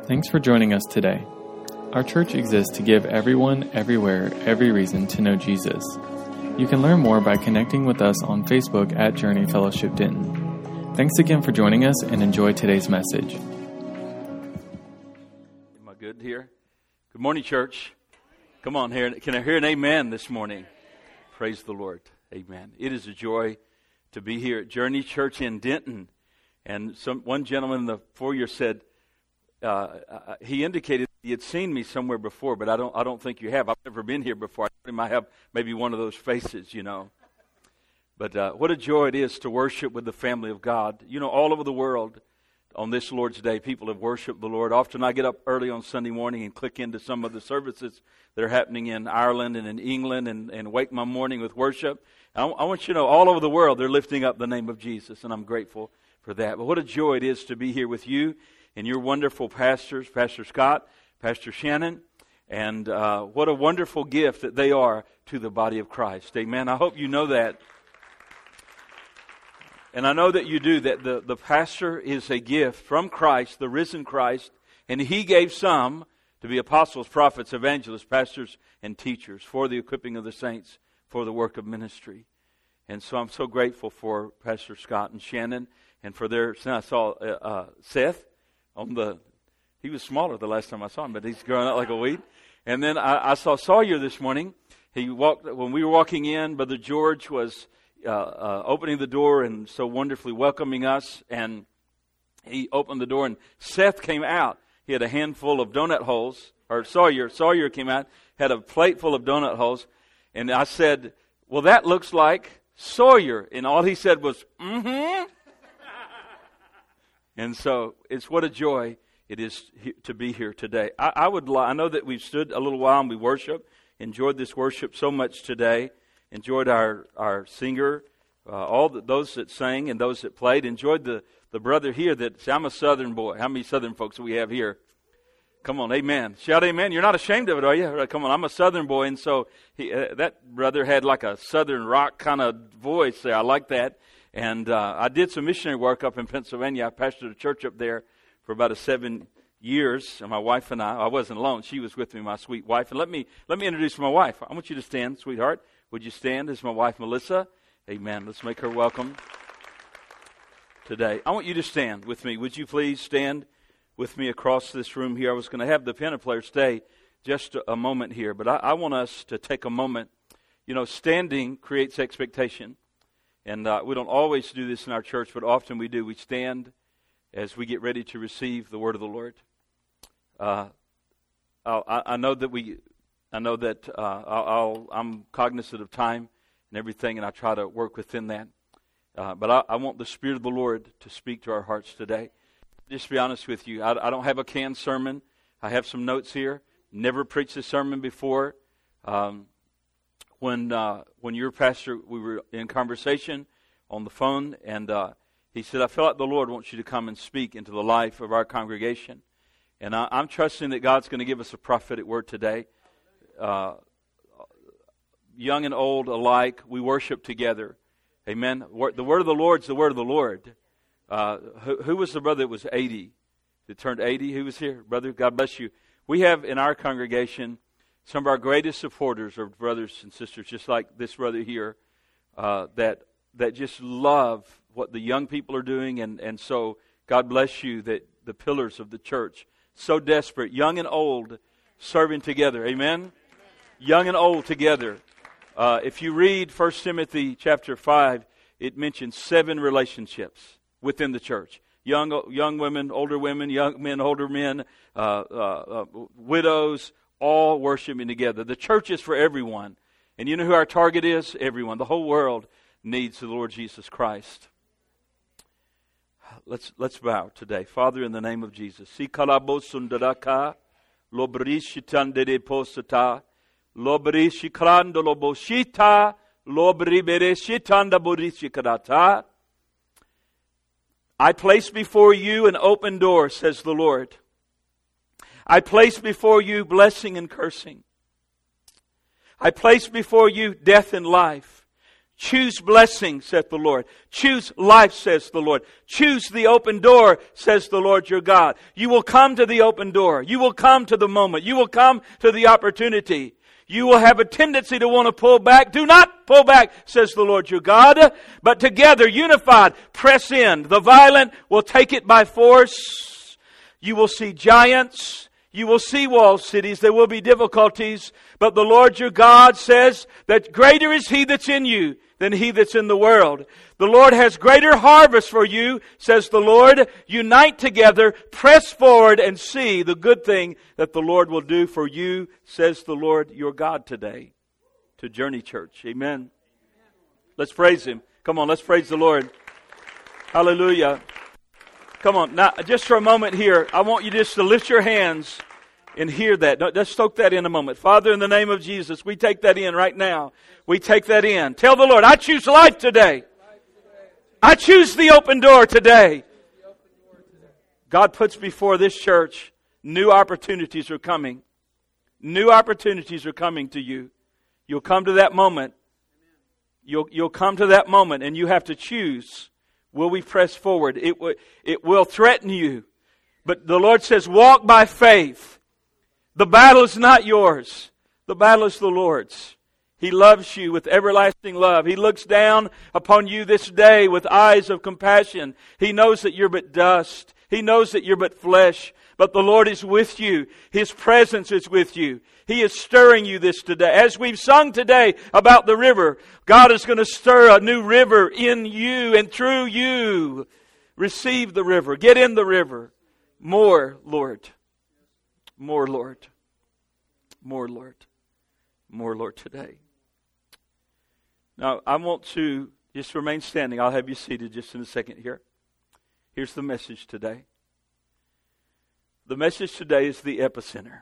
Thanks for joining us today. Our church exists to give everyone, everywhere, every reason to know Jesus. You can learn more by connecting with us on Facebook at Journey Fellowship Denton. Thanks again for joining us and enjoy today's message. Am I good here? Good morning, church. Come on here. Can I hear an amen this morning? Praise the Lord. Amen. It is a joy to be here at Journey Church in Denton. And one gentleman in the foyer said, he indicated he had seen me somewhere before, but I don't think you have. I've never been here before. I think I might have maybe one of those faces, you know. But what a joy it is to worship with the family of God. You know, all over the world on this Lord's Day, people have worshiped the Lord. Often I get up early on Sunday morning and click into some of the services that are happening in Ireland and in England and wake my morning with worship. I want you to know, all over the world, they're lifting up the name of Jesus, and I'm grateful for that. But what a joy it is to be here with you and your wonderful pastors, Pastor Scott, Pastor Shannon, and what a wonderful gift that they are to the body of Christ. Amen. I hope you know that. And I know that you do, that the pastor is a gift from Christ, the risen Christ, and He gave some to be apostles, prophets, evangelists, pastors, and teachers for the equipping of the saints, for the work of ministry. And so I'm so grateful for Pastor Scott and Shannon, and for their, I saw Seth, he was smaller the last time I saw him, but he's growing out like a weed. And then I saw Sawyer this morning. When we were walking in, Brother George was opening the door and so wonderfully welcoming us. And he opened the door and Seth came out. He had a handful of donut holes, or Sawyer came out, had a plate full of donut holes. And I said, well, that looks like Sawyer. And all he said was, mm-hmm. And so it's what a joy it is to be here today. I know that we've stood a little while and we worship. Enjoyed this worship so much today. Enjoyed our singer, those that sang and those that played. Enjoyed the brother here I'm a Southern boy. How many Southern folks do we have here? Come on, amen. Shout amen. You're not ashamed of it, are you? Come on, I'm a Southern boy. And so that brother had like a Southern rock kind of voice there. I like that. And I did some missionary work up in Pennsylvania. I pastored a church up there for about 7 years. And my wife and I wasn't alone. She was with me, my sweet wife. And let me introduce my wife. I want you to stand, sweetheart. Would you stand? This is my wife, Melissa. Amen. Let's make her welcome today. I want you to stand with me. Would you please stand with me across this room here? I was going to have the piano player stay just a moment here. But I want us to take a moment. You know, standing creates expectation. And we don't always do this in our church, but often we do. We stand as we get ready to receive the word of the Lord. I know that I'm cognizant of time and everything, and I try to work within that. But I want the Spirit of the Lord to speak to our hearts today. Just to be honest with you, I don't have a canned sermon. I have some notes here. Never preached a sermon before. When your pastor, we were in conversation on the phone, and he said, I feel like the Lord wants you to come and speak into the life of our congregation. And I'm trusting that God's going to give us a prophetic word today. Young and old alike, we worship together. Amen. The word of the Lord's the word of the Lord. Who was the brother that was 80? That turned 80? Who was here? Brother, God bless you. We have in our congregation some of our greatest supporters are brothers and sisters, just like this brother here, that just love what the young people are doing. And so God bless you, that the pillars of the church, so desperate, young and old, serving together. Amen? Young and old together. If you read 1 Timothy chapter 5, it mentions 7 relationships within the church. Young women, young men, older men, widows, all worshiping together. The church is for everyone. And you know who our target is? Everyone. The whole world needs the Lord Jesus Christ. Let's bow today. Father, in the name of Jesus. I place before you an open door, says the Lord. I place before you blessing and cursing. I place before you death and life. Choose blessing, saith the Lord. Choose life, says the Lord. Choose the open door, says the Lord your God. You will come to the open door. You will come to the moment. You will come to the opportunity. You will have a tendency to want to pull back. Do not pull back, says the Lord your God. But together, unified, press in. The violent will take it by force. You will see giants. You will see walled cities. There will be difficulties. But the Lord your God says that greater is He that's in you than he that's in the world. The Lord has greater harvest for you, says the Lord. Unite together, press forward, and see the good thing that the Lord will do for you, says the Lord your God today. To Journey Church. Amen. Let's praise Him. Come on, let's praise the Lord. Hallelujah. Come on, now just for a moment here, I want you just to lift your hands and hear that. Let's soak that in a moment. Father, in the name of Jesus, we take that in right now. We take that in. Tell the Lord, I choose life today. I choose the open door today. God puts before this church, new opportunities are coming. New opportunities are coming to you. You'll come to that moment. You'll come to that moment and you have to choose. Will we press forward? It will threaten you. But the Lord says, walk by faith. The battle is not yours. The battle is the Lord's. He loves you with everlasting love. He looks down upon you this day with eyes of compassion. He knows that you're but dust. He knows that you're but flesh. But the Lord is with you. His presence is with you. He is stirring you this today. As we've sung today about the river, God is going to stir a new river in you and through you. Receive the river. Get in the river. More, Lord. More, Lord. More, Lord. More, Lord, today. Now, I want to just remain standing. I'll have you seated just in a second here. Here's the message today. The message today is the epicenter.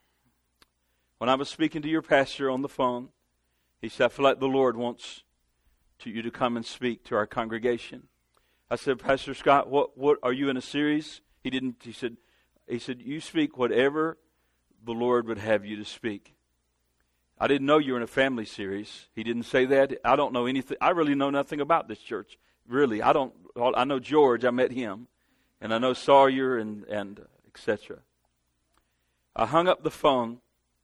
When I was speaking to your pastor on the phone, he said, I feel like the Lord wants you to come and speak to our congregation. I said, Pastor Scott, what are you in a series? He said, you speak whatever the Lord would have you to speak. I didn't know you were in a family series. He didn't say that. I don't know anything. I really know nothing about this church. Really, I know George. I met him. And I know Sawyer and etc. I hung up the phone.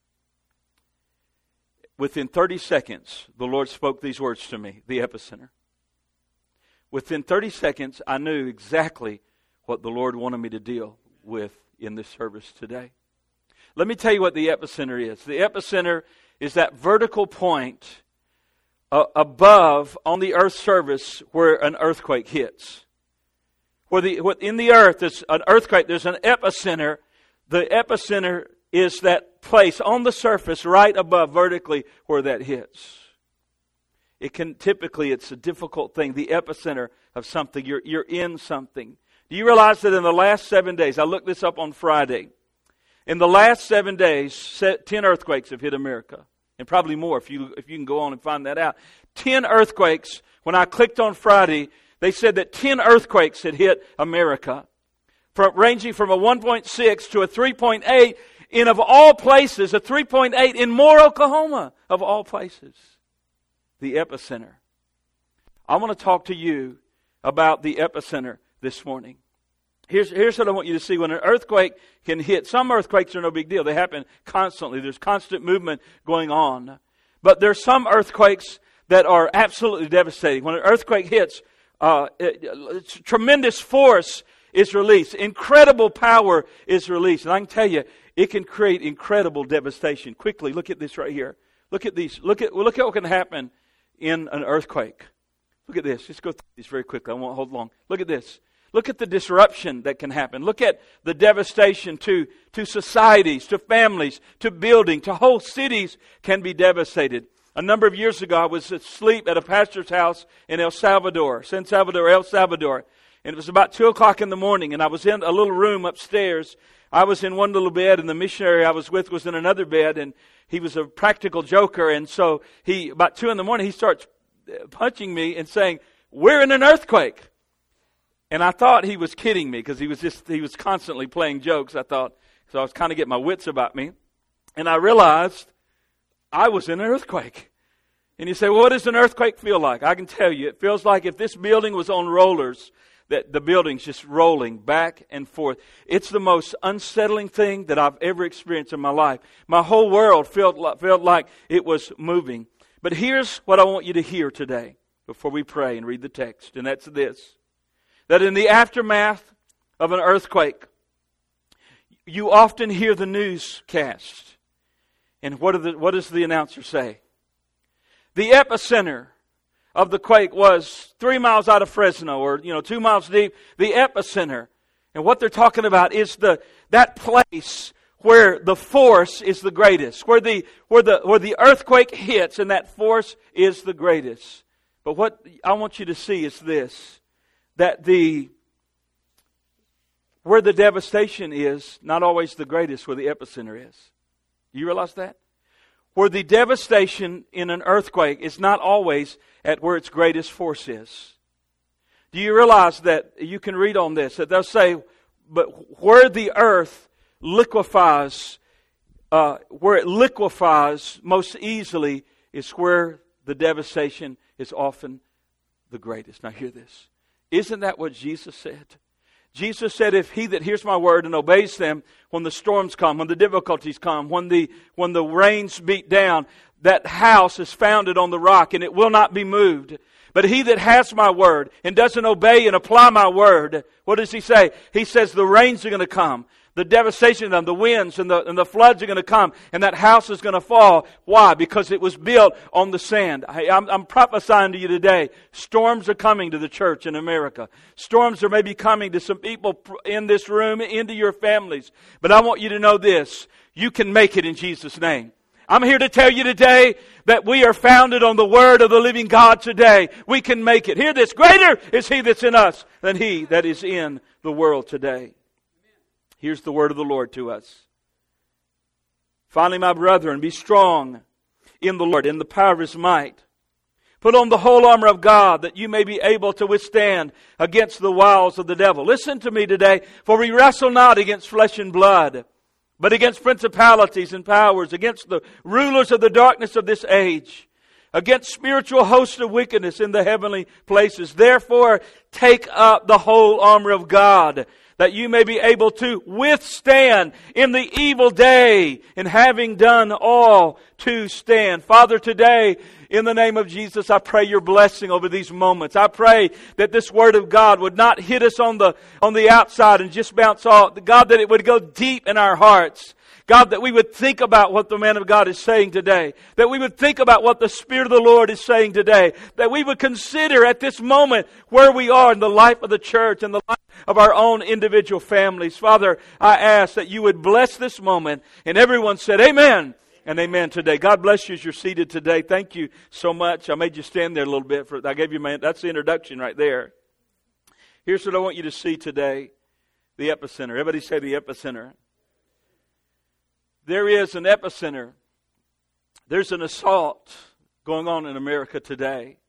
Within 30 seconds, the Lord spoke these words to me, the epicenter. Within 30 seconds, I knew exactly what the Lord wanted me to deal with in this service today. Let me tell you what the epicenter is. The epicenter is that vertical point above on the earth's surface where an earthquake hits. In the earth, there's an earthquake, there's an epicenter. The epicenter is that place on the surface right above vertically where that hits. It's a difficult thing, the epicenter of something. You're in something. Do you realize that in the last 7 days, I looked this up on Friday, in the last 7 days, 10 earthquakes have hit America. And probably more if you can go on and find that out. 10 earthquakes. When I clicked on Friday, they said that 10 earthquakes had hit America. Ranging from a 1.6 to a 3.8 in, of all places, a 3.8 in Moore, Oklahoma, of all places. The epicenter. I want to talk to you about the epicenter this morning. Here's what I want you to see. When an earthquake can hit, some earthquakes are no big deal. They happen constantly. There's constant movement going on. But there's some earthquakes that are absolutely devastating. When an earthquake hits, tremendous force is released. Incredible power is released. And I can tell you, it can create incredible devastation. Quickly, look at this right here. Look at these. Look at what can happen in an earthquake. Look at this. Just go through these very quickly. I won't hold long. Look at this. Look at the disruption that can happen. Look at the devastation to societies, to families, to buildings, to whole cities can be devastated. A number of years ago, I was asleep at a pastor's house in El Salvador. And it was about 2 o'clock in the morning, and I was in a little room upstairs. I was in one little bed, and the missionary I was with was in another bed, and he was a practical joker. And so about 2 in the morning, he starts punching me and saying, "We're in an earthquake." And I thought he was kidding me because he was constantly playing jokes, I thought. So I was kind of getting my wits about me. And I realized I was in an earthquake. And you say, well, what does an earthquake feel like? I can tell you, it feels like if this building was on rollers, that the building's just rolling back and forth. It's the most unsettling thing that I've ever experienced in my life. My whole world felt like it was moving. But here's what I want you to hear today before we pray and read the text, and that's this. That in the aftermath of an earthquake, you often hear the newscast. And what does the announcer say? The epicenter of the quake was 3 miles out of Fresno, or 2 miles deep. The epicenter, and what they're talking about is that place where the force is the greatest, where the earthquake hits, and that force is the greatest. But what I want you to see is this: that where the devastation is, not always the greatest, where the epicenter is. Do you realize that? Where the devastation in an earthquake is not always at where its greatest force is. Do you realize that you can read on this, that they'll say, but where the earth liquefies, where it liquefies most easily is where the devastation is often the greatest. Now hear this. Isn't that what Jesus said? Jesus said, if he that hears my word and obeys them, when the storms come, when the difficulties come, when the rains beat down, that house is founded on the rock and it will not be moved. But he that has my word and doesn't obey and apply my word, what does he say? He says the rains are going to come. The devastation of the winds and the floods are going to come, and that house is going to fall. Why? Because it was built on the sand. I'm prophesying to you today. Storms are coming to the church in America. Storms are maybe coming to some people in this room, into your families. But I want you to know this: you can make it in Jesus' name. I'm here to tell you today that we are founded on the Word of the living God today. We can make it. Hear this: greater is He that's in us than he that is in the world today. Here's the word of the Lord to us. Finally, my brethren, be strong in the Lord, in the power of His might. Put on the whole armor of God, that you may be able to withstand against the wiles of the devil. Listen to me today, for we wrestle not against flesh and blood, but against principalities and powers, against the rulers of the darkness of this age, against spiritual hosts of wickedness in the heavenly places. Therefore, take up the whole armor of God, that you may be able to withstand in the evil day, and having done all to stand. Father, today, in the name of Jesus, I pray your blessing over these moments. I pray that this word of God would not hit us on the outside and just bounce off. God, that it would go deep in our hearts. God, that we would think about what the man of God is saying today. That we would think about what the Spirit of the Lord is saying today. That we would consider at this moment where we are in the life of the church and the life of our own individual families. Father, I ask that you would bless this moment. And everyone said, amen and amen today. God bless you as you're seated today. Thank you so much. I made you stand there a little bit. I gave you that's the introduction right there. Here's what I want you to see today. The epicenter. Everybody say the epicenter. There is an epicenter. There's an assault going on in America today.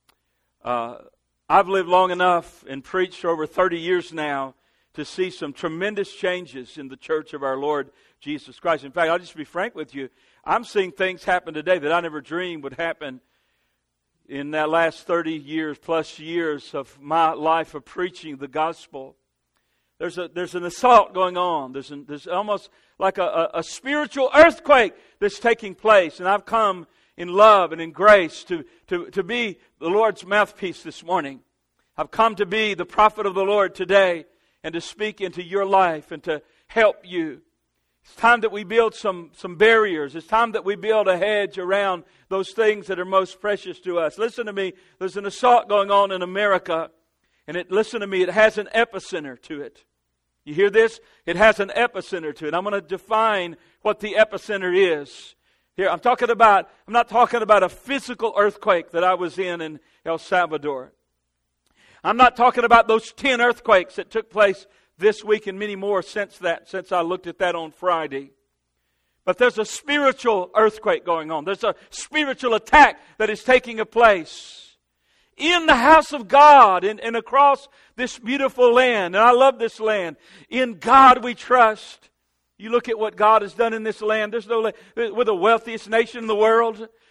I've lived long enough and preached for over 30 years now to see some tremendous changes in the church of our Lord Jesus Christ. In fact, I'll just be frank with you. I'm seeing things happen today that I never dreamed would happen in that last 30 years plus years of my life of preaching the gospel. There's an assault going on. There's almost like a spiritual earthquake that's taking place. And I've come in love and in grace to be the Lord's mouthpiece this morning. I've come to be the prophet of the Lord today and to speak into your life and to help you. It's time that we build some barriers. It's time that we build a hedge around those things that are most precious to us. Listen to me. There's an assault going on in America. And listen to me, it has an epicenter to it. You hear this? It has an epicenter to it. I'm going to define what the epicenter is. Here, I'm not talking about a physical earthquake that I was in El Salvador. I'm not talking about those 10 earthquakes that took place this week and many more since I looked at that on Friday. But there's a spiritual earthquake going on. There's a spiritual attack that is taking place in the house of God and across this beautiful land. And I love this land. In God we trust. You look at what God has done in this land. We're the wealthiest nation in the world.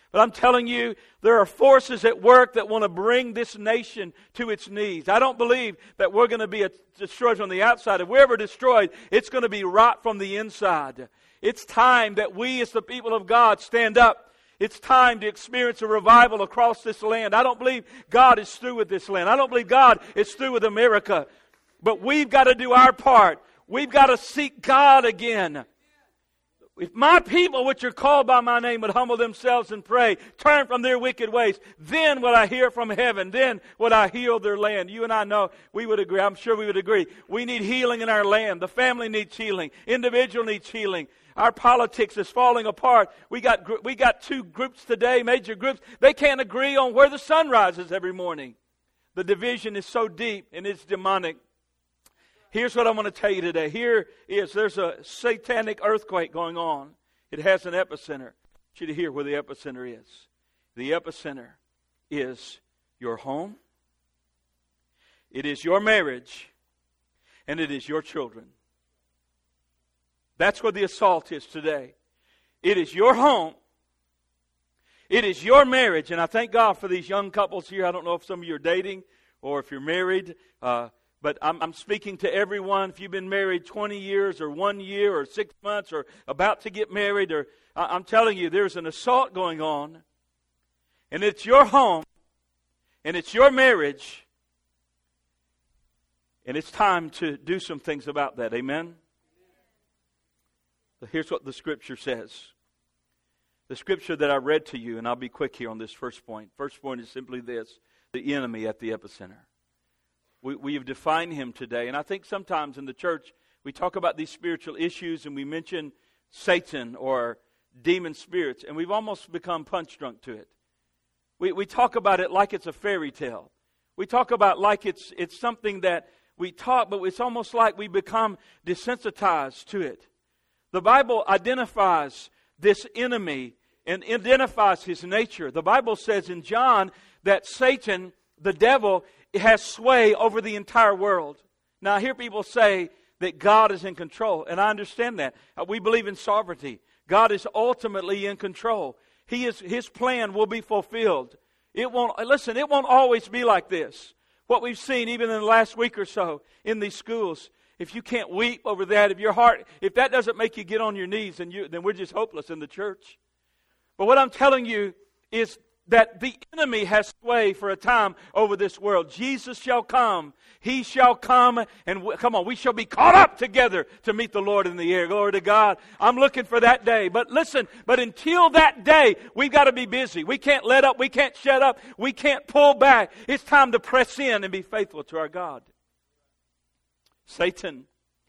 But I'm telling you, there are forces at work that want to bring this nation to its knees. I don't believe that we're going to be destroyed from the outside. If we're ever destroyed, it's going to be rot from the inside. It's time that we as the people of God stand up. It's time to experience a revival across this land. I don't believe God is through with this land. I don't believe God is through with America. But we've got to do our part. We've got to seek God again. If my people, which are called by my name, would humble themselves and pray, turn from their wicked ways, then will I hear from heaven. Then will I heal their land. You and I know we would agree. I'm sure we would agree. We need healing in our land. The family needs healing. Individual needs healing. Our politics is falling apart. We got two groups today, major groups. They can't agree on where the sun rises every morning. The division is so deep and it's demonic. Here's what I want to tell you today. There's a satanic earthquake going on. It has an epicenter. I want you to hear where the epicenter is. The epicenter is your home. It is your marriage. And it is your children. That's where the assault is today. It is your home. It is your marriage. And I thank God for these young couples here. I don't know if some of you are dating or if you're married. But I'm speaking to everyone. If you've been married 20 years or 1 year or 6 months or about to get married, or I'm telling you, there's an assault going on. And it's your home. And it's your marriage. And it's time to do some things about that. Amen? But here's what the Scripture says. The Scripture that I read to you, and I'll be quick here on this first point. First point is simply this: the enemy at the epicenter. We have defined him today. And I think sometimes in the church, we talk about these spiritual issues and we mention Satan or demon spirits, and we've almost become punch drunk to it. We talk about it like it's a fairy tale. We talk about like it's something that we talk, but it's almost like we become desensitized to it. The Bible identifies this enemy and identifies his nature. The Bible says in John that Satan, the devil, has sway over the entire world. Now, I hear people say that God is in control, and I understand that. We believe in sovereignty. God is ultimately in control. His plan will be fulfilled. It won't always be like this. What we've seen even in the last week or so in these schools, if you can't weep over that, if that doesn't make you get on your knees, then we're just hopeless in the church. But what I'm telling you is that the enemy has sway for a time over this world. Jesus shall come. He shall come. And we shall be caught up together to meet the Lord in the air. Glory to God. I'm looking for that day. But listen, until that day, we've got to be busy. We can't let up. We can't shut up. We can't pull back. It's time to press in and be faithful to our God. Satan,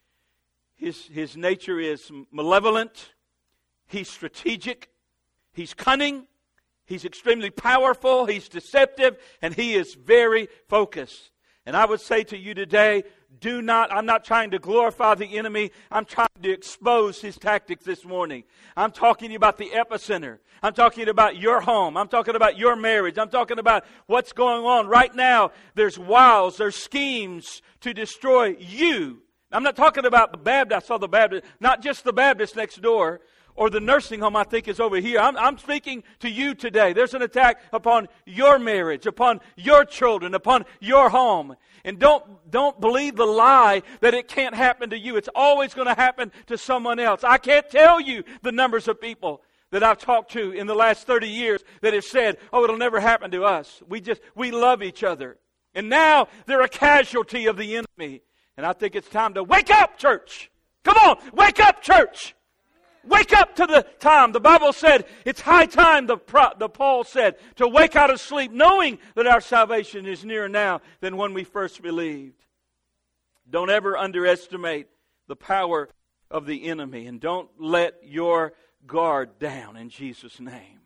his nature is malevolent. He's strategic. He's cunning. He's extremely powerful, he's deceptive, and he is very focused. And I would say to you today, I'm not trying to glorify the enemy, I'm trying to expose his tactics this morning. I'm talking to you about the epicenter. I'm talking about your home. I'm talking about your marriage. I'm talking about what's going on right now. There's wiles, there's schemes to destroy you. I'm not talking about the Baptist. I saw the Baptist, not just the Baptist next door, or the nursing home I think is over here. I'm speaking to you today. There's an attack upon your marriage, upon your children, upon your home. And don't believe the lie that it can't happen to you. It's always going to happen to someone else. I can't tell you the numbers of people that I've talked to in the last 30 years that have said, it'll never happen to us. We love each other. And now they're a casualty of the enemy. And I think it's time to wake up, church. Come on, wake up, church. Wake up to the time. The Bible said it's high time, the Paul said, to wake out of sleep, knowing that our salvation is nearer now than when we first believed. Don't ever underestimate the power of the enemy, and don't let your guard down in Jesus' name.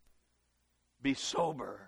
Be sober.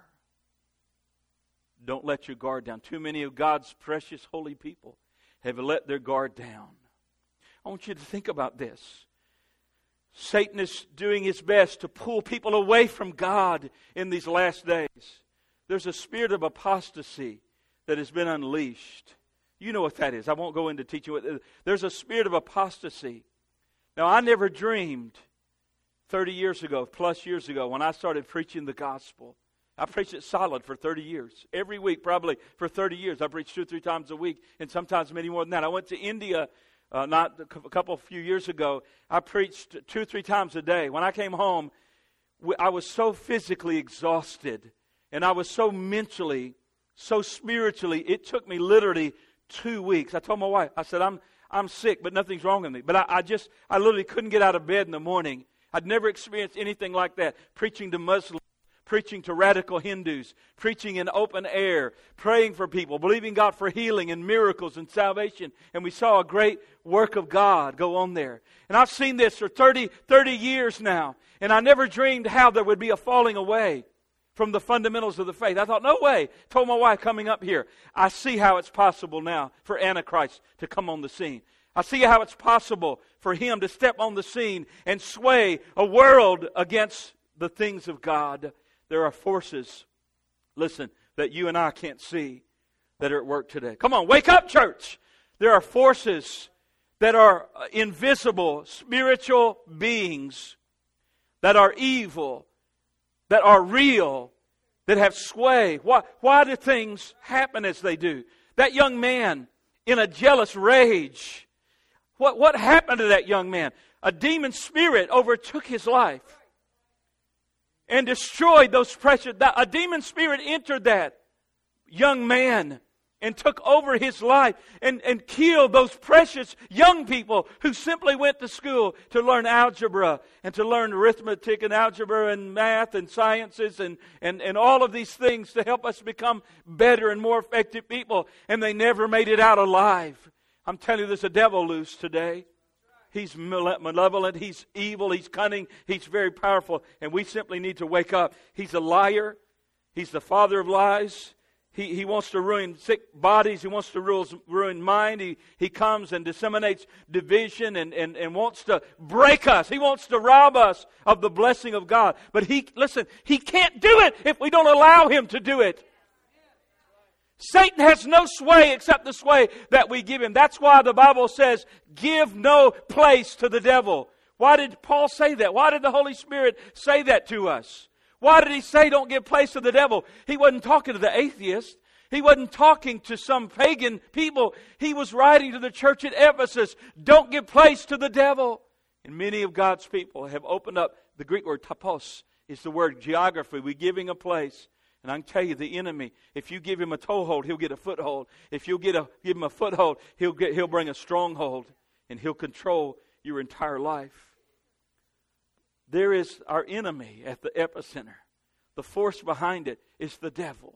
Don't let your guard down. Too many of God's precious holy people have let their guard down. I want you to think about this. Satan is doing his best to pull people away from God in these last days. There's a spirit of apostasy that has been unleashed. You know what that is. I won't go into teaching what. There's a spirit of apostasy. Now, I never dreamed 30 years ago, plus years ago, when I started preaching the gospel. I preached it solid for 30 years. Every week, probably for 30 years. I preached 2 or 3 times a week, and sometimes many more than that. I went to India a few years ago. I preached 2 or 3 times a day. When I came home, I was so physically exhausted, and I was so mentally, so spiritually. It took me literally 2 weeks. I told my wife, I said, I'm sick, but nothing's wrong with me. But I literally couldn't get out of bed in the morning. I'd never experienced anything like that. Preaching to Muslims, preaching to radical Hindus, preaching in open air, praying for people, believing God for healing and miracles and salvation. And we saw a great work of God go on there. And I've seen this for 30 years now. And I never dreamed how there would be a falling away from the fundamentals of the faith. I thought, no way. Told my wife coming up here, I see how it's possible now for Antichrist to come on the scene. I see how it's possible for him to step on the scene and sway a world against the things of God. There are forces, listen, that you and I can't see that are at work today. Come on, wake up, church. There are forces that are invisible, spiritual beings that are evil, that are real, that have sway. Why do things happen as they do? That young man in a jealous rage, what happened to that young man? A demon spirit overtook his life and destroyed those precious. A demon spirit entered that young man and took over his life and killed those precious young people who simply went to school to learn algebra and to learn arithmetic and algebra and math and sciences and all of these things to help us become better and more effective people. And they never made it out alive. I'm telling you, there's a devil loose today. He's malevolent, he's evil, he's cunning, he's very powerful, and we simply need to wake up. He's a liar. He's the father of lies. He wants to ruin sick bodies. He wants to ruin mind. He comes and disseminates division and wants to break us. He wants to rob us of the blessing of God. But he can't do it if we don't allow him to do it. Satan has no sway except the sway that we give him. That's why the Bible says, give no place to the devil. Why did Paul say that? Why did the Holy Spirit say that to us? Why did he say don't give place to the devil? He wasn't talking to the atheist. He wasn't talking to some pagan people. He was writing to the church at Ephesus, don't give place to the devil. And many of God's people have opened up. The Greek word topos is the word geography. We're giving a place. And I can tell you, the enemy, if you give him a toehold, he'll get a foothold. If you'll give him a foothold, he'll bring a stronghold, and he'll control your entire life. There is our enemy at the epicenter. The force behind it is the devil.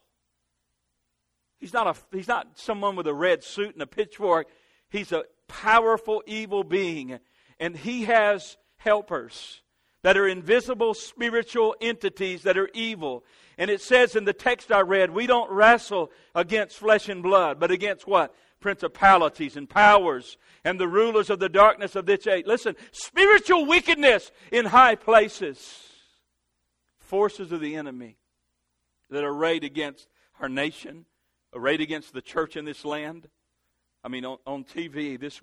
He's not someone with a red suit and a pitchfork. He's a powerful evil being, and he has helpers that are invisible spiritual entities that are evil. And it says in the text I read, we don't wrestle against flesh and blood, but against what? Principalities and powers and the rulers of the darkness of this age. Listen, spiritual wickedness in high places. Forces of the enemy that are arrayed against our nation, arrayed against the church in this land. I mean, on TV this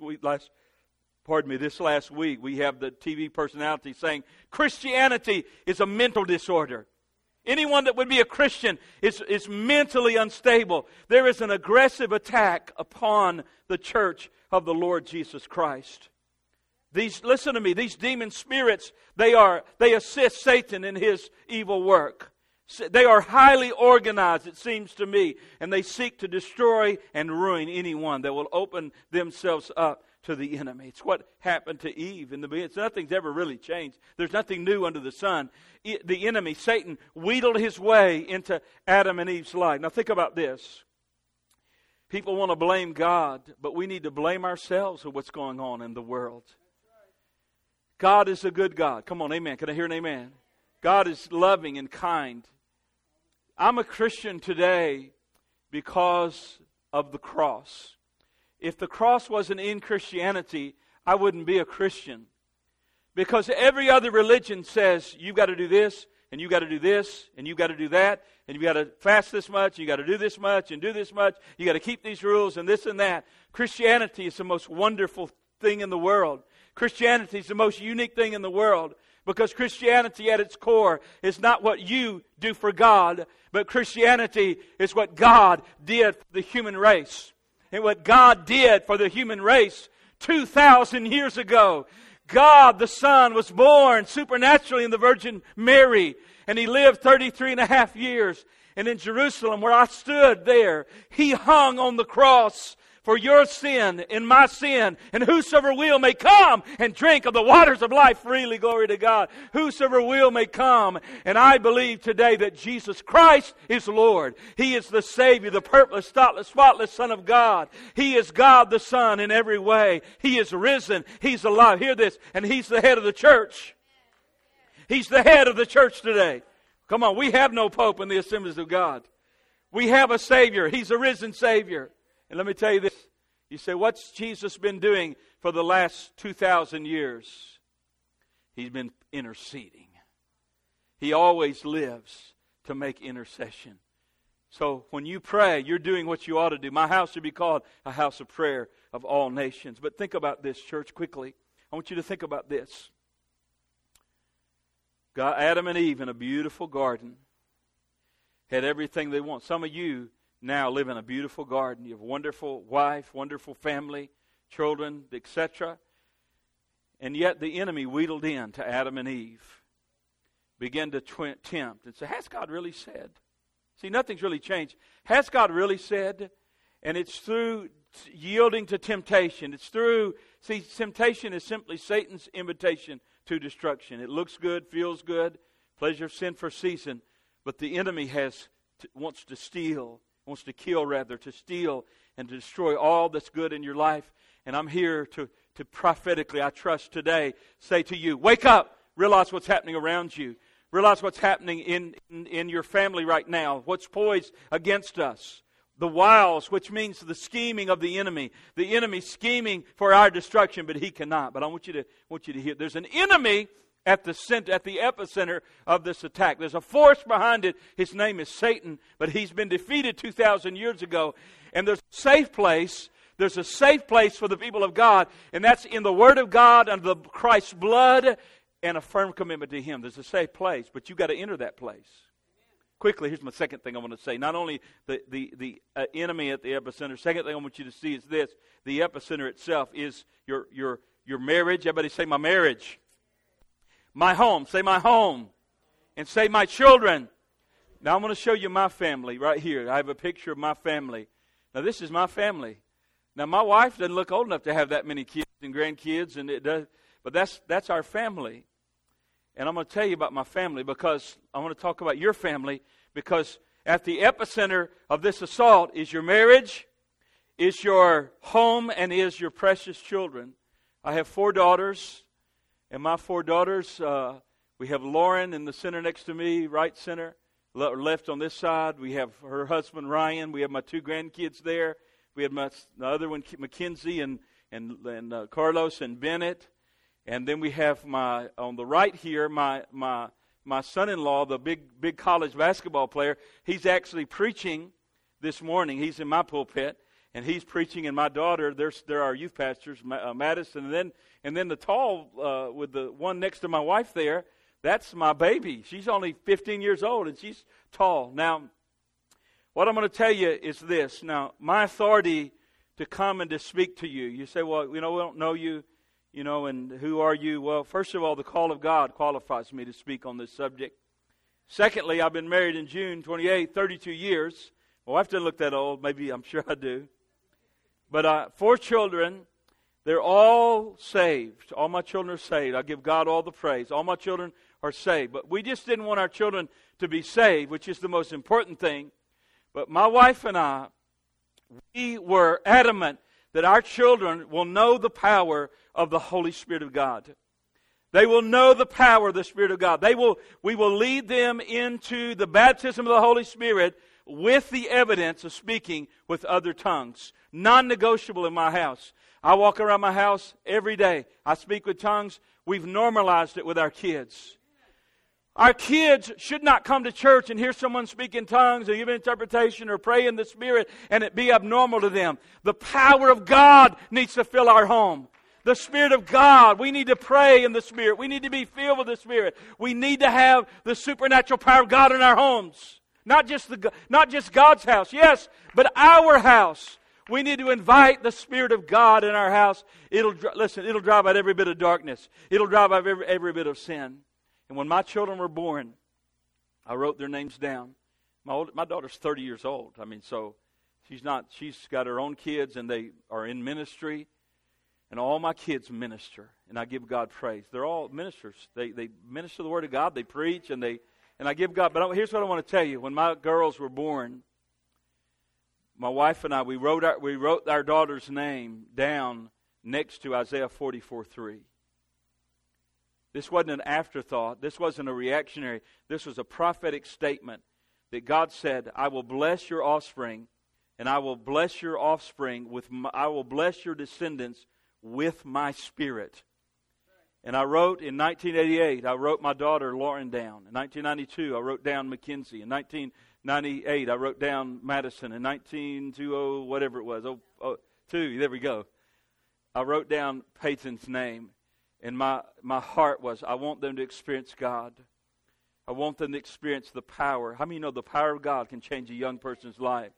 last week, we have the TV personality saying Christianity is a mental disorder. Anyone that would be a Christian is mentally unstable. There is an aggressive attack upon the church of the Lord Jesus Christ. Listen to me, these demon spirits, they assist Satan in his evil work. They are highly organized, it seems to me, and they seek to destroy and ruin anyone that will open themselves up to the enemy. It's what happened to Eve in the beginning. Nothing's ever really changed. There's nothing new under the sun. The enemy, Satan, wheedled his way into Adam and Eve's life. Now think about this. People want to blame God, but we need to blame ourselves for what's going on in the world. God is a good God. Come on, amen. Can I hear an amen? God is loving and kind. I'm a Christian today because of the cross. If the cross wasn't in Christianity, I wouldn't be a Christian. Because every other religion says, you've got to do this, and you've got to do this, and you've got to do that, and you've got to fast this much, you got to do this much, and do this much, you got to keep these rules, and this and that. Christianity is the most wonderful thing in the world. Christianity is the most unique thing in the world. Because Christianity at its core is not what you do for God, but Christianity is what God did for the human race. And what God did for the human race 2,000 years ago. God the Son was born supernaturally in the Virgin Mary. And He lived 33 and a half years. And in Jerusalem, where I stood there, He hung on the cross for your sin and my sin. And whosoever will may come and drink of the waters of life freely. Glory to God. Whosoever will may come. And I believe today that Jesus Christ is Lord. He is the Savior, the purposeless, spotless Son of God. He is God the Son in every way. He is risen. He's alive. Hear this. And He's the head of the church. He's the head of the church today. Come on, we have no Pope in the assemblies of God. We have a Savior. He's a risen Savior. And let me tell you this. You say, what's Jesus been doing for the last 2,000 years? He's been interceding. He always lives to make intercession. So when you pray, you're doing what you ought to do. My house should be called a house of prayer of all nations. But think about this, church, quickly. I want you to think about this. God, Adam and Eve in a beautiful garden had everything they want. Some of you now live in a beautiful garden. You have a wonderful wife, wonderful family, children, etc. And yet the enemy wheedled in to Adam and Eve, began to tempt and say, has God really said? See, nothing's really changed. Has God really said? And it's through yielding to temptation. It's through, see, temptation is simply Satan's invitation to destruction. It looks good, feels good, pleasure of sin for a season, but the enemy wants to steal, wants to kill rather, to steal and to destroy all that's good in your life. And I'm here to prophetically, I trust today, say to you, wake up, realize what's happening around you, realize what's happening in your family right now, what's poised against us. The wiles, which means the scheming of the enemy scheming for our destruction, but he cannot. But I want you to hear. There's an enemy at the epicenter of this attack. There's a force behind it. His name is Satan, but he's been defeated 2,000 years ago. And there's a safe place. There's a safe place for the people of God, and that's in the Word of God under Christ's blood and a firm commitment to Him. There's a safe place, but you've got to enter that place. Quickly, here's my second thing I want to say. Not only the enemy at the epicenter, second thing I want you to see is this. The epicenter itself is your marriage. Everybody say my marriage. My home. Say my home. And say my children. Now I'm going to show you my family right here. I have a picture of my family. Now this is my family. Now my wife doesn't look old enough to have that many kids and grandkids, and it does, but that's our family. And I'm going to tell you about my family because I want to talk about your family, because at the epicenter of this assault is your marriage, is your home, and is your precious children. I have 4 daughters, and my 4 daughters, we have Lauren in the center next to me, right center, left on this side. We have her husband Ryan. We have my 2 grandkids there. We have the other one, Mackenzie and Carlos and Bennett. And then we have on the right here, my son-in-law, the big college basketball player. He's actually preaching this morning. He's in my pulpit, and he's preaching. And my daughter, there are youth pastors, Madison, and then the tall with the one next to my wife there. That's my baby. She's only 15 years old, and she's tall. Now, what I'm going to tell you is this. Now, my authority to come and to speak to you. You say, well, we don't know you. And who are you? Well, first of all, the call of God qualifies me to speak on this subject. Secondly, I've been married in June 28, 32 years. My wife doesn't look that old. Maybe, I'm sure I do. But 4 children. They're all saved. All my children are saved. I give God all the praise. All my children are saved. But we just didn't want our children to be saved, which is the most important thing. But my wife and I, we were adamant that our children will know the power of the Holy Spirit of God. They will know the power of the Spirit of God. We will lead them into the baptism of the Holy Spirit with the evidence of speaking with other tongues. Non-negotiable in my house. I walk around my house every day. I speak with tongues. We've normalized it with our kids. Our kids should not come to church and hear someone speak in tongues or give an interpretation or pray in the Spirit and it be abnormal to them. The power of God needs to fill our home. The Spirit of God. We need to pray in the Spirit. We need to be filled with the Spirit. We need to have the supernatural power of God in our homes. Not just God's house, yes, but our house. We need to invite the Spirit of God in our house. It'll drive out every bit of darkness. It'll drive out every bit of sin. And when my children were born, I wrote their names down. My daughter's 30 years old. So she's got her own kids, and they are in ministry. And all my kids minister, and I give God praise. They're all ministers. They minister the Word of God. They preach, and I give God. But here's what I want to tell you. When my girls were born, my wife and I, we wrote our daughter's name down next to Isaiah 44:3. This wasn't an afterthought. This wasn't a reactionary. This was a prophetic statement that God said, "I will bless your offspring, and I will bless your offspring I will bless your descendants with my Spirit." And I wrote in 1988, I wrote my daughter Lauren down. In 1992, I wrote down Mackenzie. In 1998, I wrote down Madison. In 1920, whatever it was, 02, there we go. I wrote down Peyton's name. And my heart was, I want them to experience God. I want them to experience the power. How many know the power of God can change a young person's life?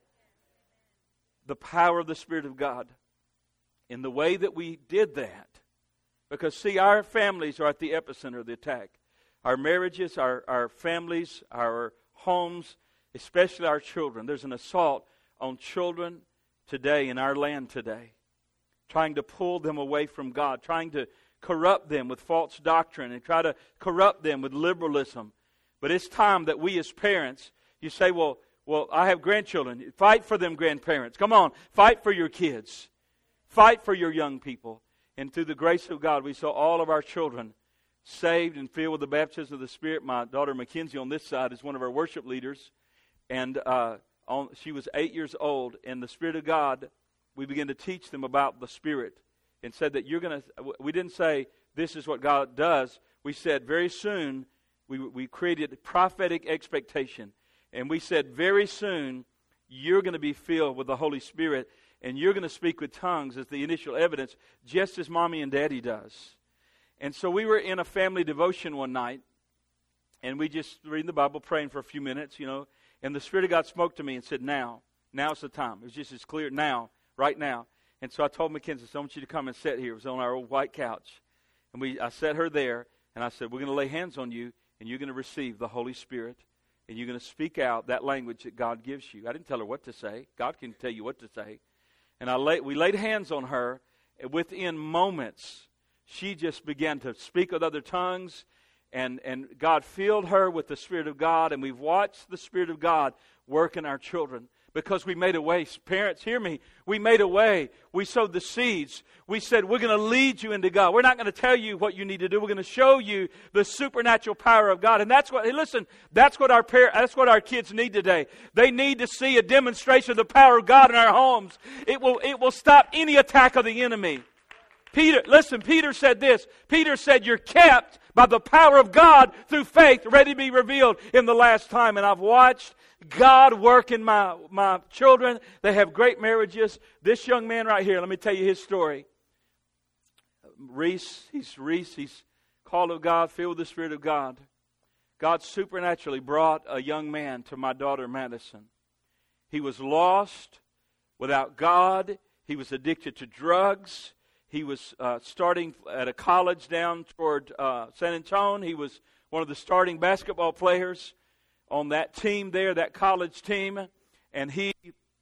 The power of the Spirit of God. In the way that we did that, because see, our families are at the epicenter of the attack. Our marriages, our families, our homes, especially our children. There's an assault on children today in our land today, trying to pull them away from God, trying to corrupt them with false doctrine and try to corrupt them with liberalism. But it's time that we as parents, you say, well, I have grandchildren. Fight for them, grandparents. Come on, fight for your kids. Fight for your young people. And through the grace of God, we saw all of our children saved and filled with the baptism of the Spirit. My daughter Mackenzie on this side is one of our worship leaders. And she was 8 years old. And the Spirit of God, we began to teach them about the Spirit. And said that we didn't say this is what God does. We said very soon, we created prophetic expectation. And we said very soon, you're going to be filled with the Holy Spirit. And you're going to speak with tongues as the initial evidence, just as Mommy and Daddy does. And so we were in a family devotion one night, and we just reading the Bible, praying for a few minutes, and the Spirit of God spoke to me and said, now's the time. It was just as clear, now, right now. And so I told Mackenzie, I want you to come and sit here. It was on our old white couch. And I set her there, and I said, we're going to lay hands on you, and you're going to receive the Holy Spirit, and you're going to speak out that language that God gives you. I didn't tell her what to say. God can tell you what to say. And we laid hands on her, and within moments, she just began to speak with other tongues, and God filled her with the Spirit of God, and we've watched the Spirit of God work in our children because we made a way. Parents, hear me. We made a way. We sowed the seeds. We said, we're going to lead you into God. We're not going to tell you what you need to do. We're going to show you the supernatural power of God. And that's what our kids need today. They need to see a demonstration of the power of God in our homes. It will stop any attack of the enemy. Peter said this. Peter said, you're kept by the power of God through faith, ready to be revealed in the last time. And I've watched God work in my children. They have great marriages. This young man right here, let me tell you his story. Reese, he's called of God, filled with the Spirit of God. God supernaturally brought a young man to my daughter Madison. He was lost, without God. He was addicted to drugs. He was starting at a college down toward San Antonio. He was one of the starting basketball players on that team there, that college team. And he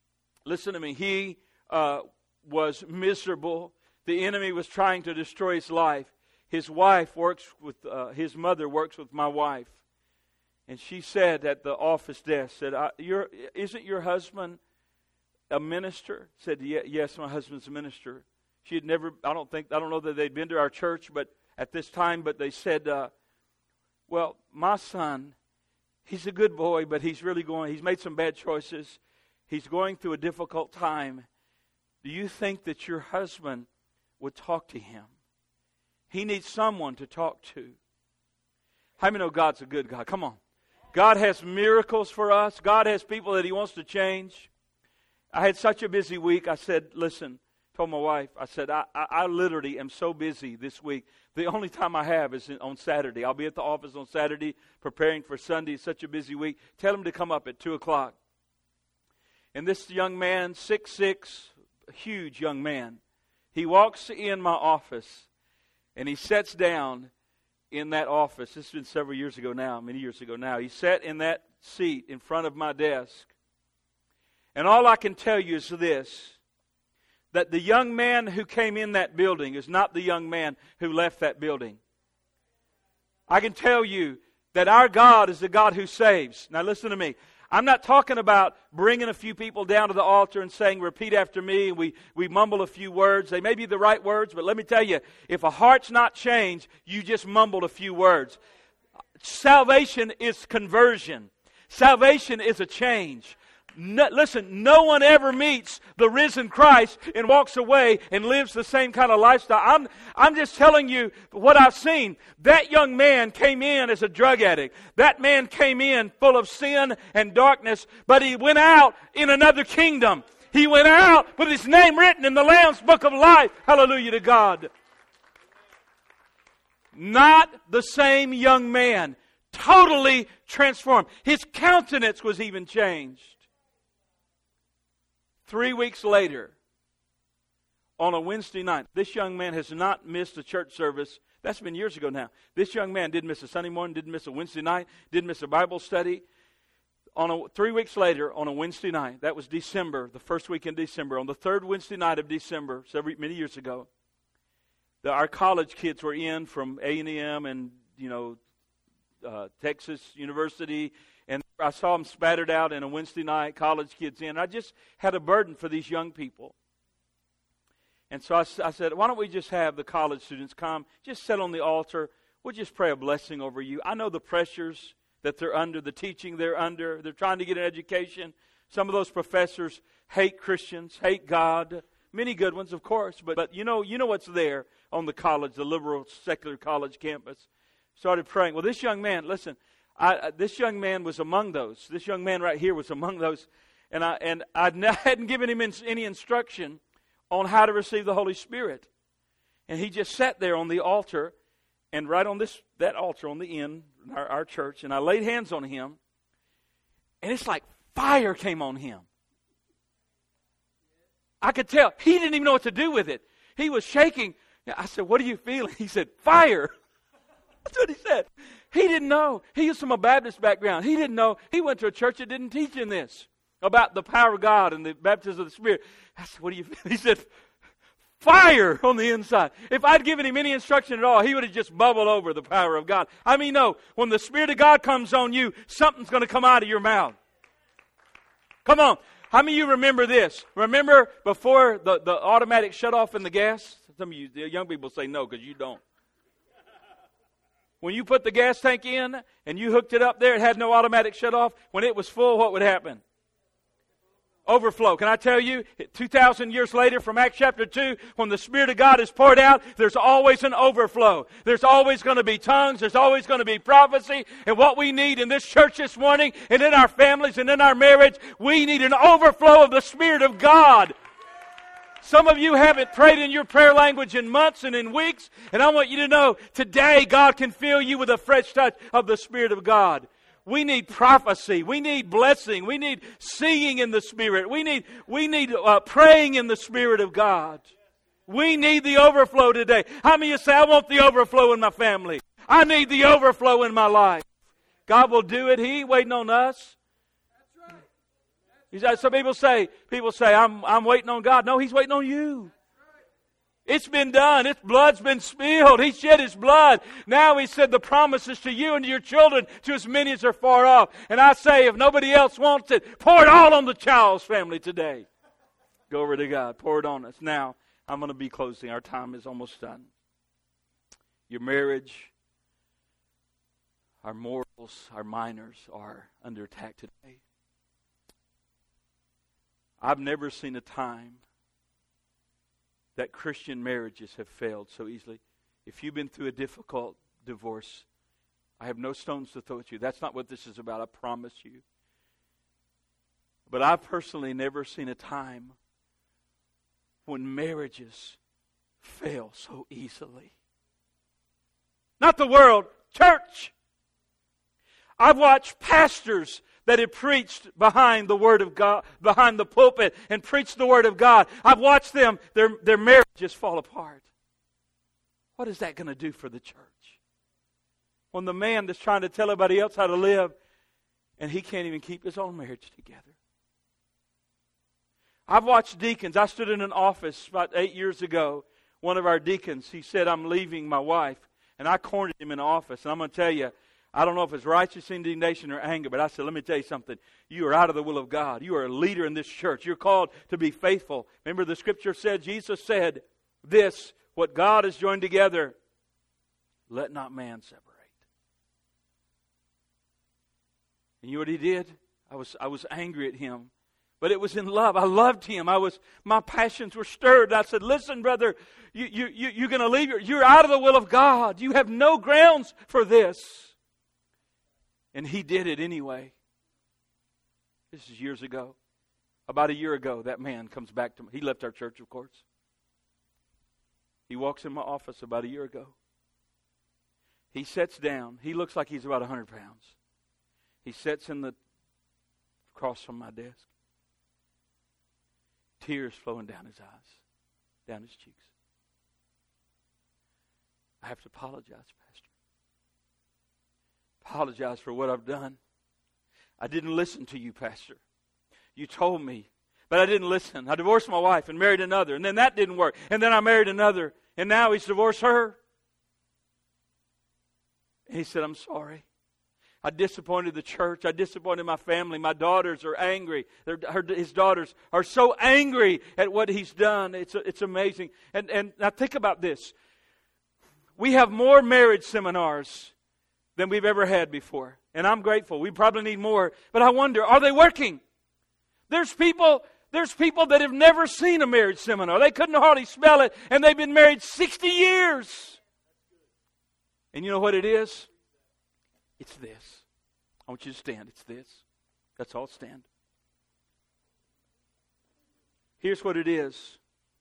was miserable. The enemy was trying to destroy his life. His mother works with my wife. And she said at the office desk, isn't your husband a minister? Said, yes, my husband's a minister. She had never, I don't know that they'd been to our church, but at this time, but they said, well, my son, he's a good boy, but he's made some bad choices. He's going through a difficult time. Do you think that your husband would talk to him? He needs someone to talk to. How many know God's a good God? Come on. God has miracles for us. God has people that He wants to change. I had such a busy week. I said, listen, told my wife, I said, I literally am so busy this week. The only time I have is on Saturday. I'll be at the office on Saturday preparing for Sunday. It's such a busy week. Tell him to come up at 2 o'clock. And this young man, 6'6", huge young man, he walks in my office and he sits down in that office. This has been several years ago now, many years ago now. He sat in that seat in front of my desk. And all I can tell you is this, that the young man who came in that building is not the young man who left that building. I can tell you that our God is the God who saves. Now listen to me. I'm not talking about bringing a few people down to the altar and saying, repeat after me, and we mumble a few words. They may be the right words, but let me tell you, if a heart's not changed, you just mumbled a few words. Salvation is conversion. Salvation is a change. Listen, no one ever meets the risen Christ and walks away and lives the same kind of lifestyle. I'm just telling you what I've seen. That young man came in as a drug addict. That man came in full of sin and darkness, but he went out in another kingdom. He went out with his name written in the Lamb's Book of Life. Hallelujah to God. Not the same young man. Totally transformed. His countenance was even changed. 3 weeks later, on a Wednesday night, this young man has not missed a church service. That's been years ago now. This young man didn't miss a Sunday morning, didn't miss a Wednesday night, didn't miss a Bible study. 3 weeks later, on a Wednesday night, that was December, the first week in December, on the third Wednesday night of December, many years ago, our college kids were in from A&M and, Texas University, and I saw them spattered out in a Wednesday night, college kids in. I just had a burden for these young people. And so I said, why don't we just have the college students come, just sit on the altar. We'll just pray a blessing over you. I know the pressures that they're under, the teaching they're under. They're trying to get an education. Some of those professors hate Christians, hate God. Many good ones, of course. But you know what's there on the college, the liberal secular college campus. Started praying. Well, this young man, listen, this young man was among those. This young man right here was among those. And I hadn't given him any instruction on how to receive the Holy Spirit. And he just sat there on the altar, and right on that altar on the end, our church, and I laid hands on him, and it's like fire came on him. I could tell. He didn't even know what to do with it. He was shaking. I said, what are you feeling? He said, fire. That's what he said. He didn't know. He was from a Baptist background. He didn't know. He went to a church that didn't teach him this, about the power of God and the baptism of the Spirit. I said, what do you feel? He said, fire on the inside. If I'd given him any instruction at all, he would have just bubbled over the power of God. I mean, no, when the Spirit of God comes on you, something's going to come out of your mouth. Come on. How many of you remember this? Remember before the automatic shut-off in the gas? Some of you the young people say no because you don't. When you put the gas tank in and you hooked it up there, it had no automatic shut-off. When it was full, what would happen? Overflow. Can I tell you, 2,000 years later from Acts chapter 2, when the Spirit of God is poured out, there's always an overflow. There's always going to be tongues. There's always going to be prophecy. And what we need in this church this morning and in our families and in our marriage, we need an overflow of the Spirit of God. Some of you haven't prayed in your prayer language in months and in weeks, and I want you to know today God can fill you with a fresh touch of the Spirit of God. We need prophecy. We need blessing. We need singing in the Spirit. We need praying in the Spirit of God. We need the overflow today. How many of you say, I want the overflow in my family? I need the overflow in my life. God will do it. He ain't waiting on us. Some people say, I'm waiting on God. No, He's waiting on you. It's been done. Its blood's been spilled. He shed His blood. Now He said the promises to you and to your children, to as many as are far off. And I say, if nobody else wants it, pour it all on the Childs family today. Glory to God. Pour it on us. Now, I'm going to be closing. Our time is almost done. Your marriage, our morals, our minors are under attack today. I've never seen a time that Christian marriages have failed so easily. If you've been through a difficult divorce, I have no stones to throw at you. That's not what this is about, I promise you. But I've personally never seen a time when marriages fail so easily. Not the world, church. I've watched pastors that have preached behind the Word of God, behind the pulpit, and preached the Word of God. I've watched them, their marriages fall apart. What is that going to do for the church? When the man that's trying to tell everybody else how to live, and he can't even keep his own marriage together. I've watched deacons. I stood in an office about 8 years ago. One of our deacons, he said, I'm leaving my wife. And I cornered him in the office. And I'm going to tell you, I don't know if it's righteous indignation or anger, but I said, let me tell you something. You are out of the will of God. You are a leader in this church. You're called to be faithful. Remember the scripture said, Jesus said this, what God has joined together, let not man separate. And you know what he did? I was angry at him. But it was in love. I loved him. My passions were stirred. I said, listen, brother, you're going to leave. You're out of the will of God. You have no grounds for this. And he did it anyway. This is years ago. About a year ago, that man comes back to me. He left our church, of course. He walks in my office about a year ago. He sits down. He looks like he's about 100 pounds. He sits across from my desk. Tears flowing down his eyes, down his cheeks. I have to apologize, Pastor. Apologize for what I've done. I didn't listen to you, Pastor. You told me, but I didn't listen. I divorced my wife and married another, and then that didn't work. And then I married another, and now he's divorced her. And he said, I'm sorry. I disappointed the church. I disappointed my family. My daughters are angry. His daughters are so angry at what he's done. It's amazing. And now think about this. We have more marriage seminars than we've ever had before. And I'm grateful. We probably need more. But I wonder, are they working? There's people that have never seen a marriage seminar. They couldn't hardly spell it. And they've been married 60 years. And you know what it is? It's this. I want you to stand. It's this. That's all. Stand. Here's what it is.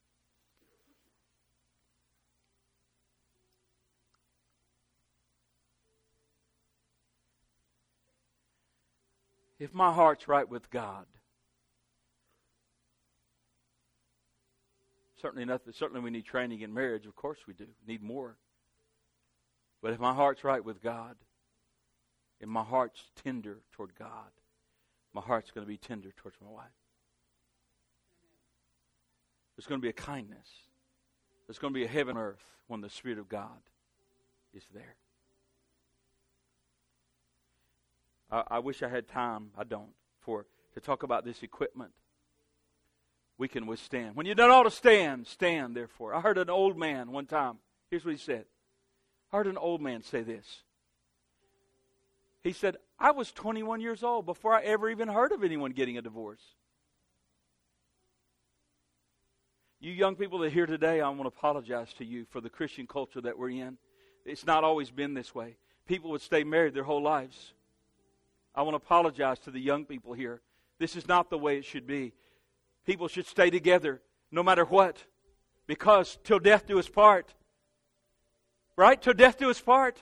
If my heart's right with God, certainly we need training in marriage. Of course we do. Need more. But if my heart's right with God, and my heart's tender toward God, my heart's going to be tender towards my wife. There's going to be a kindness. There's going to be a heaven and earth when the Spirit of God is there. I wish I had time, I don't, to talk about this equipment. We can withstand. When you've done all to stand, stand therefore. I heard an old man one time. Here's what he said. I heard an old man say this. He said, I was 21 years old before I ever even heard of anyone getting a divorce. You young people that are here today, I want to apologize to you for the Christian culture that we're in. It's not always been this way. People would stay married their whole lives. I want to apologize to the young people here. This is not the way it should be. People should stay together no matter what. Because till death do us part. Right? Till death do us part.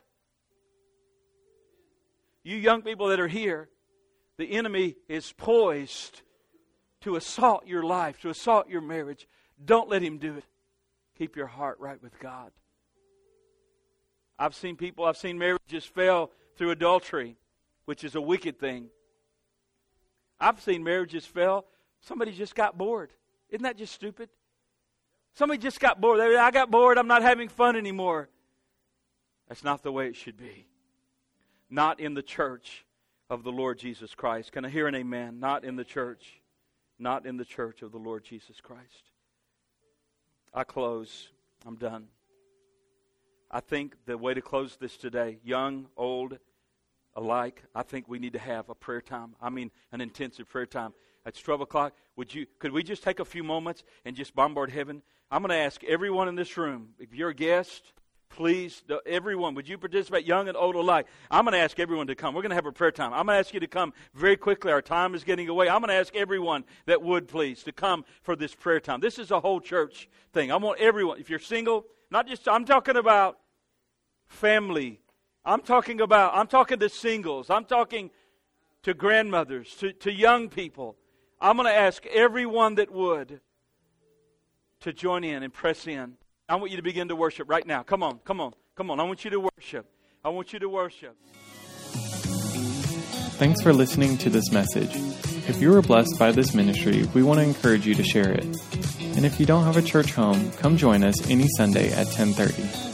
You young people that are here, the enemy is poised to assault your life, to assault your marriage. Don't let him do it. Keep your heart right with God. I've seen marriages fail through adultery, which is a wicked thing. I've seen marriages fail. Somebody just got bored. Isn't that just stupid? Somebody just got bored. I got bored. I'm not having fun anymore. That's not the way it should be. Not in the church of the Lord Jesus Christ. Can I hear an amen? Not in the church. Not in the church of the Lord Jesus Christ. I close. I'm done. I think the way to close this today, young, old, alike, I think we need to have a prayer time. I mean, an intensive prayer time. It's 12 o'clock. Could we just take a few moments and just bombard heaven? I'm going to ask everyone in this room, if you're a guest, Please, everyone, would you participate, young and old alike? I'm going to ask everyone to come. We're going to have a prayer time. I'm going to ask you to come very quickly. Our time is getting away. I'm going to ask everyone that would, please, to come for this prayer time. This is a whole church thing. I want everyone, if you're single, not just, I'm talking about family. I'm talking to singles. I'm talking to grandmothers, to young people. I'm going to ask everyone that would to join in and press in. I want you to begin to worship right now. Come on. I want you to worship. Thanks for listening to this message. If you were blessed by this ministry, we want to encourage you to share it. And if you don't have a church home, come join us any Sunday at 10:30.